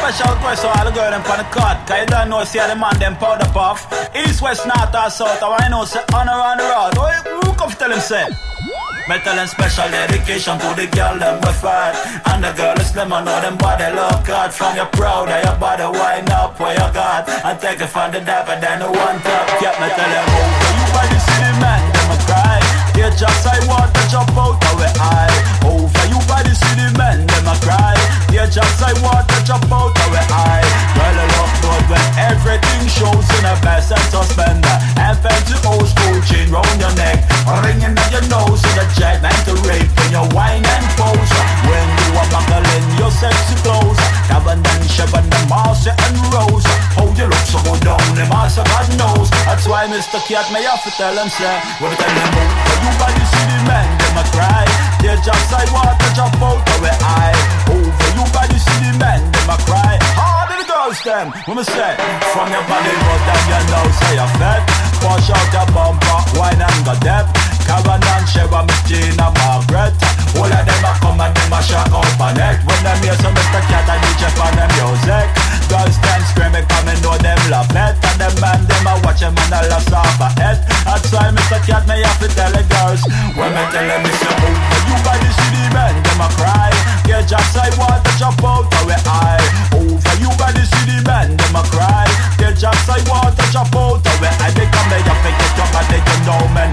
special request to all the girl them on the cut. Cause you don't know, see the man them powder puff. East, west, north or south. I know say on around the road. Who come tell him say? Me tell them special dedication to the girl them we fight. And the girl is slim and know them body look hard. From your proud of your body, wind up where you got. And take it from the dapper, then the one top. Kept me tell them over you by the city man, them a cry. They just I want to jump out of the eye. Over you by the city men, them a cry. They just I want to jump out of the eye. Girl I look good when everything shows in a best and suspender. And fancy old school chain round your neck. Ringing on your nose in a jet, meant to rape when you whine and pose. When you are buckling your sexy clothes, Cabin and Shepard and Marcia and Rose. How you look so good down, the Marcia God knows. That's why Mr. Cat may have to tell him, sir. When I tell them over you by the city men, them a cry. They just I want to jump out of the eye. Over you by the city men, them a cry. Hard the girls them, when I say from your body road down your nose, say you're fat. Push out your bumper, wine and go depth. Karen and Sheva, Miss Gina, Margaret. All of them a come and them a shock out my neck. When them hear some Mr. Cat and DJ for them music. Girls them screaming, come and know them love it. And them man, them a watch them and a lost off a head. That's why Mr. Cat may have to tell the girls. When me tell them it's over you by the city men, them a cry. They just I want to jump out of the eye. Over you by the city men, them a cry. They just I want to jump out of the eye. They come they up and get up and they don't know me